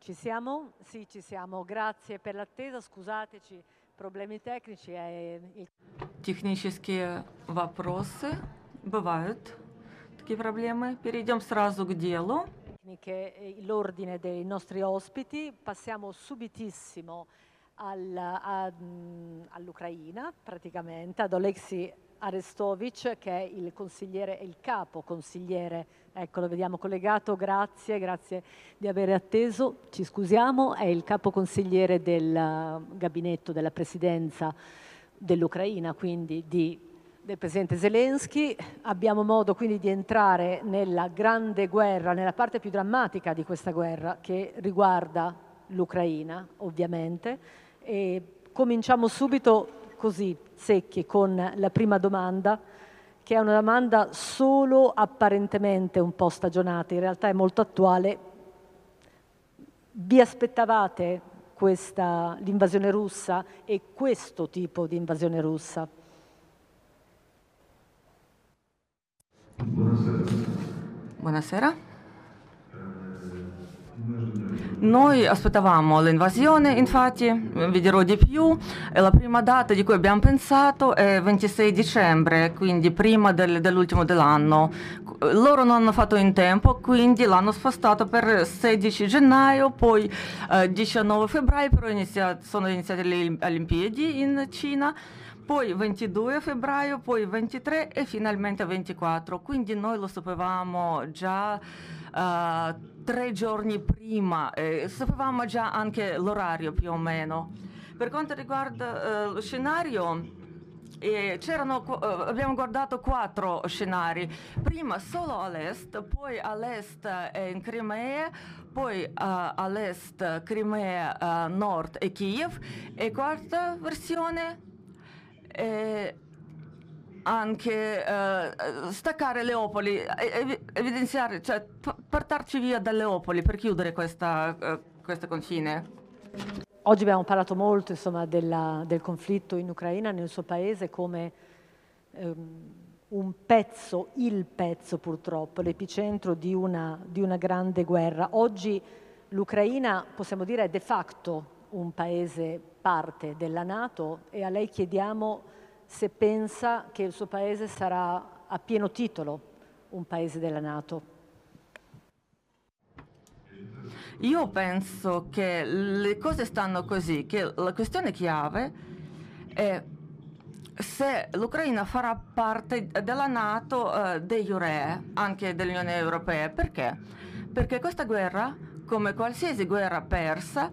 Ci siamo? Sì, ci siamo. Grazie per l'attesa. Scusateci, проблемы технические. Технические вопросы. Бывают такие проблемы. Перейдем сразу к делу. L'ordine dei nostri ospiti. Passiamo subitissimo all'Ucraina, praticamente, ad Oleksij Arestovic, che è il consigliere, il capo consigliere, ecco, lo vediamo collegato, grazie di aver atteso, ci scusiamo, è il capo consigliere del gabinetto della presidenza dell'Ucraina, quindi del presidente Zelensky. Abbiamo modo quindi di entrare nella grande guerra, nella parte più drammatica di questa guerra che riguarda l'Ucraina, ovviamente. E cominciamo subito così, secchi, con la prima domanda, che è una domanda solo apparentemente un po' stagionata, in realtà è molto attuale. Vi aspettavate l'invasione russa e questo tipo di invasione russa? Buonasera. Noi aspettavamo l'invasione, infatti, vi dirò di più, la prima data di cui abbiamo pensato è 26 dicembre, quindi prima dell'ultimo dell'anno. Loro non hanno fatto in tempo, quindi l'hanno spostato per 16 gennaio, poi 19 febbraio, però sono iniziate le Olimpiadi in Cina, poi 22 febbraio, poi 23 e finalmente 24, quindi noi lo sapevamo già 3 giorni prima, sapevamo già anche l'orario più o meno. Per quanto riguarda lo scenario, abbiamo guardato 4 scenari, prima solo all'est, poi all'est in Crimea, poi all'est Crimea, nord e Kiev, e quarta versione anche staccare Leopoli, evidenziare, cioè portarci via da Leopoli per chiudere questo confine. Oggi abbiamo parlato molto, insomma, del conflitto in Ucraina, nel suo paese, come il pezzo purtroppo, l'epicentro di una grande guerra. Oggi l'Ucraina, possiamo dire, è de facto un paese parte della NATO, e a lei chiediamo se pensa che il suo paese sarà a pieno titolo un paese della NATO. Io penso che le cose stanno così, che la questione chiave è se l'Ucraina farà parte della NATO de jure, anche dell'Unione Europea. Perché? Perché questa guerra, come qualsiasi guerra persa,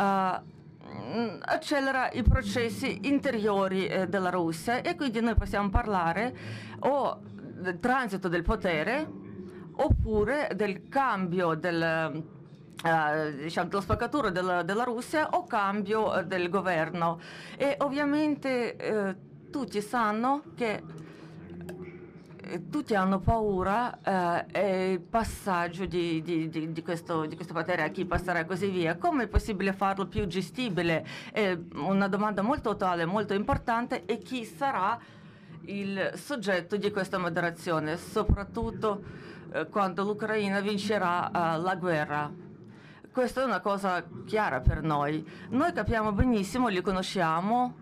accelera i processi interiori della Russia, e quindi noi possiamo parlare o del transito del potere oppure del cambio diciamo, della spaccatura della Russia o cambio del governo. E ovviamente tutti sanno che tutti hanno paura il passaggio di questo potere a chi passerà e così via. Come è possibile farlo più gestibile? È una domanda molto attuale, molto importante, e chi sarà il soggetto di questa moderazione, soprattutto quando l'Ucraina vincerà la guerra. Questa è una cosa chiara per noi. Noi capiamo benissimo, li conosciamo,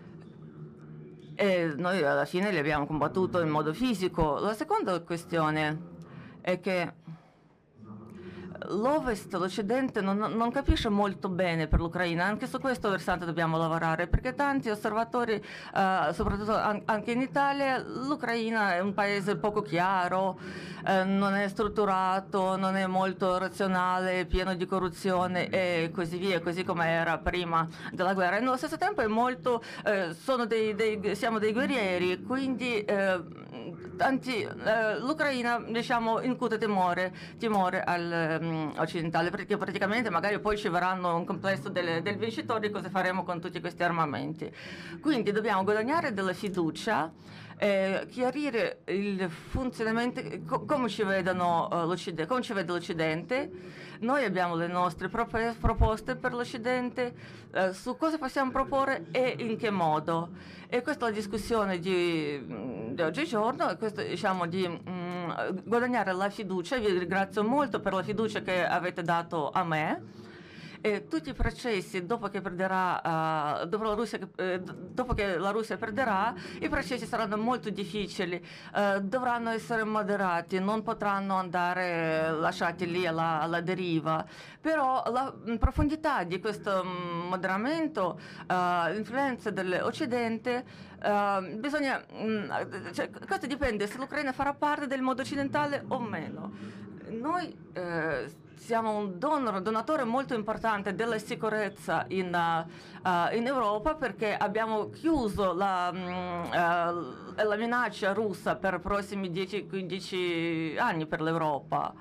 e noi alla fine li abbiamo combattuto in modo fisico. La seconda questione è che l'Ovest, l'Occidente non capisce molto bene per l'Ucraina. Anche su questo versante dobbiamo lavorare, perché tanti osservatori, soprattutto anche in Italia, l'Ucraina è un paese poco chiaro, non è strutturato, non è molto razionale, pieno di corruzione e così via, così come era prima della guerra. E nello stesso tempo è molto, siamo dei guerrieri, quindi l'Ucraina, diciamo, incute timore occidentale, perché praticamente magari poi ci verranno un complesso del vincitore, cosa faremo con tutti questi armamenti. Quindi dobbiamo guadagnare della fiducia, chiarire il funzionamento, come ci vedono l'Occidente, come ci vede l'Occidente. Noi abbiamo le nostre proposte per l'Occidente, su cosa possiamo proporre e in che modo. E questa è la discussione di oggigiorno, questo, diciamo, di guadagnare la fiducia. Vi ringrazio molto per la fiducia che avete dato a me, e tutti i processi dopo che perderà, dopo che la Russia perderà, i processi saranno molto difficili, dovranno essere moderati, non potranno andare lasciati lì alla deriva. Però la profondità di questo moderamento, l'influenza dell'Occidente, cioè, questo dipende se l'Ucraina farà parte del mondo occidentale o meno. Noi siamo un donatore molto importante della sicurezza in Europa, perché abbiamo chiuso la minaccia russa per i prossimi 10-15 anni per l'Europa.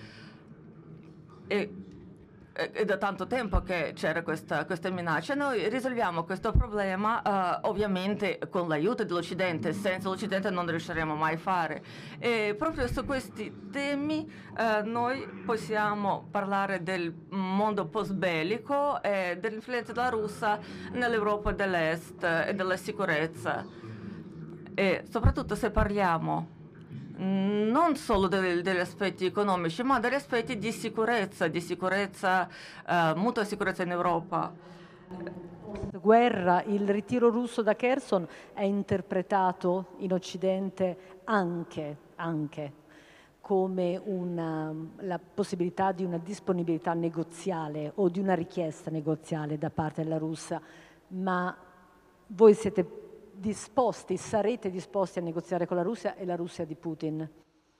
È da tanto tempo che c'era questa minaccia. Noi risolviamo questo problema ovviamente con l'aiuto dell'Occidente. Senza l'Occidente non riusciremo mai a fare. E proprio su questi temi noi possiamo parlare del mondo post-bellico e dell'influenza della Russia nell'Europa dell'Est e della sicurezza. E soprattutto se parliamo non solo degli aspetti economici, ma degli aspetti di sicurezza, mutua sicurezza in Europa. Guerra, il ritiro russo da Kherson è interpretato in Occidente anche come la possibilità di una disponibilità negoziale o di una richiesta negoziale da parte della Russia, ma voi sarete disposti a negoziare con la Russia e la Russia di Putin?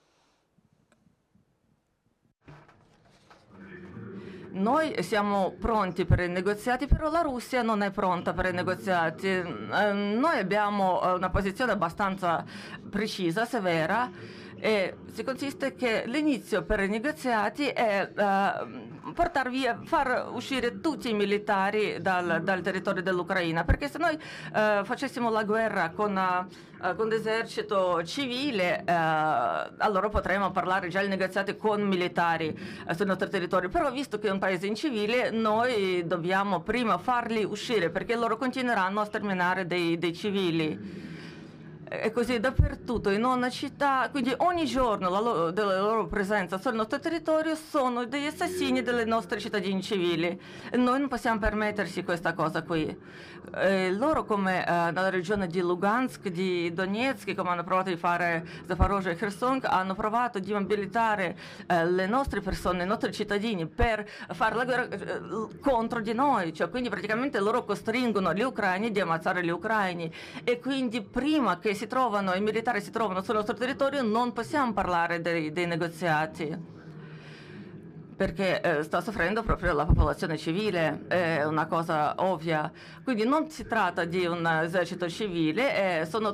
Noi siamo pronti per i negoziati, però la Russia non è pronta per i negoziati. Noi abbiamo una posizione abbastanza precisa, severa, e si consiste che l'inizio per i negoziati è far uscire tutti i militari dal territorio dell'Ucraina, perché se noi facessimo la guerra con l'esercito civile, allora potremmo parlare già di negoziati con militari sul nostro territorio. Però visto che è un paese incivile, noi dobbiamo prima farli uscire, perché loro continueranno a sterminare dei civili. E così dappertutto, in una città, quindi ogni giorno della loro presenza sul nostro territorio sono degli assassini delle nostre cittadini civili. E noi non possiamo permetterci questa cosa qui. Loro, come nella regione di Lugansk, di Donetsk, come hanno provato di fare Zaporozhye e Kherson, hanno provato di mobilitare le nostre persone, i nostri cittadini per fare la guerra contro di noi. Cioè, quindi praticamente loro costringono gli ucraini di ammazzare gli ucraini, e quindi prima che i militari si trovano sul nostro territorio non possiamo parlare dei negoziati, perché sta soffrendo proprio la popolazione civile, è una cosa ovvia. Quindi non si tratta di un esercito civile, sono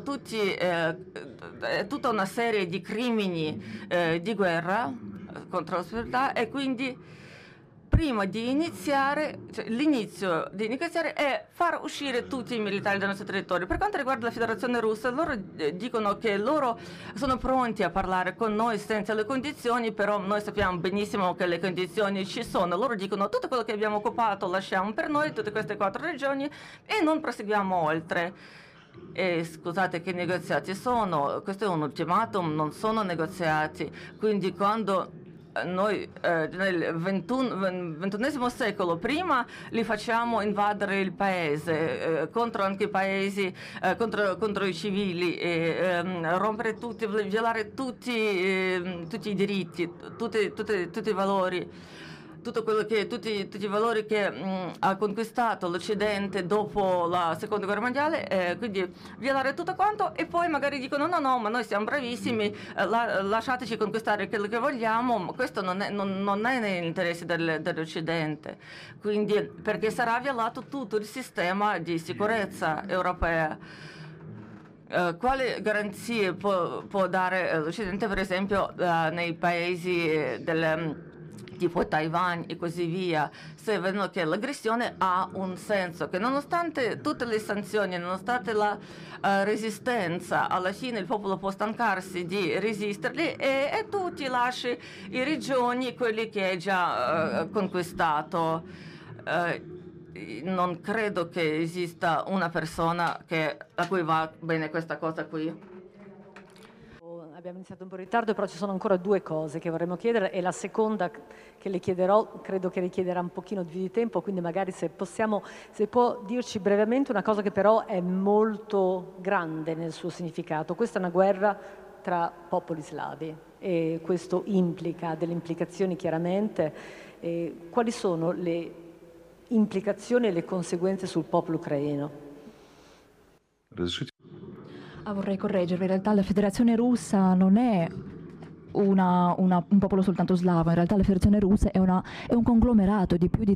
tutta una serie di crimini di guerra contro la società, e quindi prima di iniziare, l'inizio di negoziare è far uscire tutti i militari dal nostro territorio. Per quanto riguarda la Federazione Russa, loro dicono che loro sono pronti a parlare con noi senza le condizioni, però noi sappiamo benissimo che le condizioni ci sono. Loro dicono tutto quello che abbiamo occupato lasciamo per noi, tutte queste 4 regioni, e non proseguiamo oltre. E scusate, che negoziati sono? Questo è un ultimatum, non sono negoziati. Quindi quando noi nel XXI secolo prima li facciamo invadere il paese contro anche i paesi, contro i civili, rompere tutti, violare tutti i diritti, tutti i valori. Tutti i valori che ha conquistato l'Occidente dopo la Seconda Guerra Mondiale, quindi violare tutto quanto, e poi magari dicono no, ma noi siamo bravissimi, lasciateci conquistare quello che vogliamo, ma questo non è nell'interesse dell'Occidente, quindi, perché sarà violato tutto il sistema di sicurezza europea. Quali garanzie può dare l'Occidente, per esempio, nei paesi tipo Taiwan e così via, se vedono che l'aggressione ha un senso, che nonostante tutte le sanzioni, nonostante la resistenza, alla fine il popolo può stancarsi di resisterli, e tu ti lasci le regioni, quelli che hai già conquistato. Non credo che esista una persona a cui va bene questa cosa qui. Abbiamo iniziato un po' in ritardo, però ci sono ancora due cose che vorremmo chiedere e la seconda che le chiederò credo che richiederà un pochino più di tempo, quindi magari se può dirci brevemente una cosa che però è molto grande nel suo significato. Questa è una guerra tra popoli slavi e questo implica delle implicazioni chiaramente. Quali sono le implicazioni e le conseguenze sul popolo ucraino? Vorrei correggervi, in realtà la Federazione Russa non è un popolo soltanto slavo, in realtà la Federazione Russa è un conglomerato di più di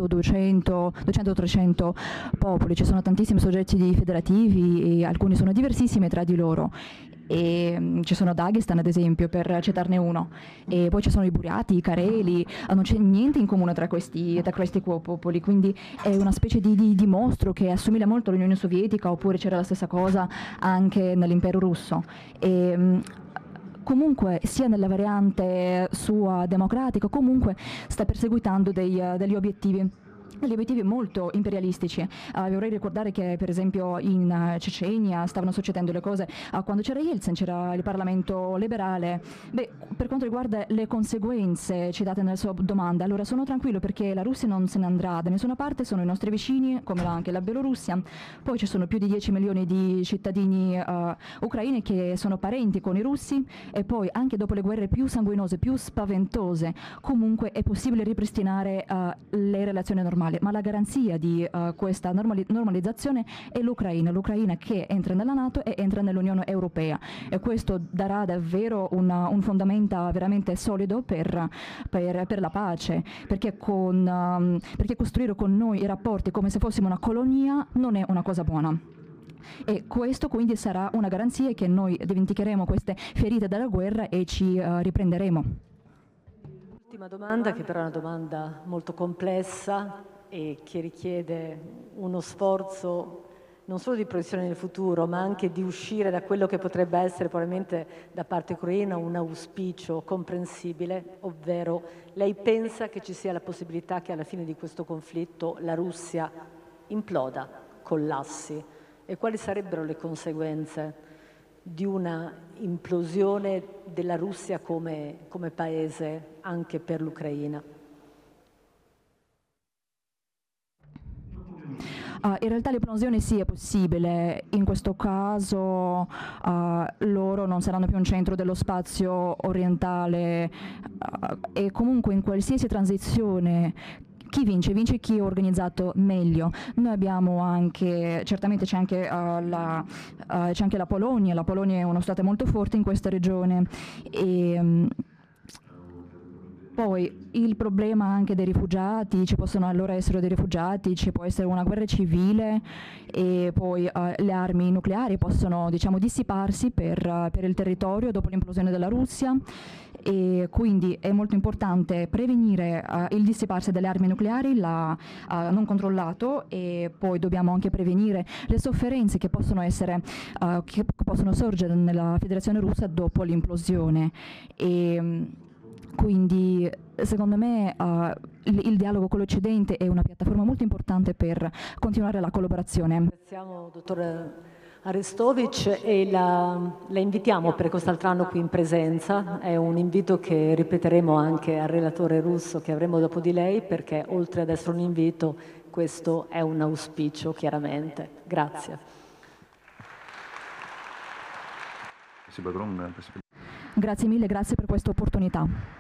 200-300 popoli, ci sono tantissimi soggetti federativi e alcuni sono diversissimi tra di loro. E ci sono Dagestan ad esempio, per citarne uno, e poi ci sono i Buriati, i Careli, non c'è niente in comune tra questi popoli, quindi è una specie di mostro che assomiglia molto all'Unione Sovietica, oppure c'era la stessa cosa anche nell'impero russo. Comunque sia nella variante sua democratica, comunque sta perseguitando degli obiettivi molto imperialistici. Vorrei ricordare che per esempio in Cecenia stavano succedendo le cose quando c'era Yeltsin, c'era il Parlamento liberale. Per quanto riguarda le conseguenze citate nella sua domanda, allora sono tranquillo perché la Russia non se ne andrà da nessuna parte, sono i nostri vicini come anche la Bielorussia, poi ci sono più di 10 milioni di cittadini ucraini che sono parenti con i russi, e poi anche dopo le guerre più sanguinose, più spaventose, comunque è possibile ripristinare le relazioni normali. Ma la garanzia di questa normalizzazione è l'Ucraina che entra nella NATO e entra nell'Unione Europea, e questo darà davvero un fondamento veramente solido per la pace, perché costruire con noi i rapporti come se fossimo una colonia non è una cosa buona. E questo quindi sarà una garanzia che noi dimenticheremo queste ferite della guerra e ci riprenderemo. Ultima domanda, che però è una domanda molto complessa e che richiede uno sforzo non solo di proiezione nel futuro, ma anche di uscire da quello che potrebbe essere probabilmente da parte ucraina un auspicio comprensibile, ovvero lei pensa che ci sia la possibilità che alla fine di questo conflitto la Russia imploda, collassi, e quali sarebbero le conseguenze di una implosione della Russia come paese anche per l'Ucraina? In realtà l'implosione sì è possibile, in questo caso loro non saranno più un centro dello spazio orientale, e comunque in qualsiasi transizione chi vince? Vince chi è organizzato meglio. Noi abbiamo anche, certamente c'è anche la Polonia è uno stato molto forte in questa regione, e poi il problema anche dei rifugiati, ci possono allora essere dei rifugiati, ci può essere una guerra civile, e poi le armi nucleari possono, diciamo, dissiparsi per il territorio dopo l'implosione della Russia, e quindi è molto importante prevenire il dissiparsi delle armi nucleari non controllato, e poi dobbiamo anche prevenire le sofferenze che possono sorgere nella Federazione Russa dopo l'implosione. Quindi secondo me il dialogo con l'Occidente è una piattaforma molto importante per continuare la collaborazione. Ringraziamo dottor Arestovic e la invitiamo per quest'altro anno qui in presenza. È un invito che ripeteremo anche al relatore russo che avremo dopo di lei, perché oltre ad essere un invito questo è un auspicio chiaramente. Grazie. Grazie mille, grazie per questa opportunità.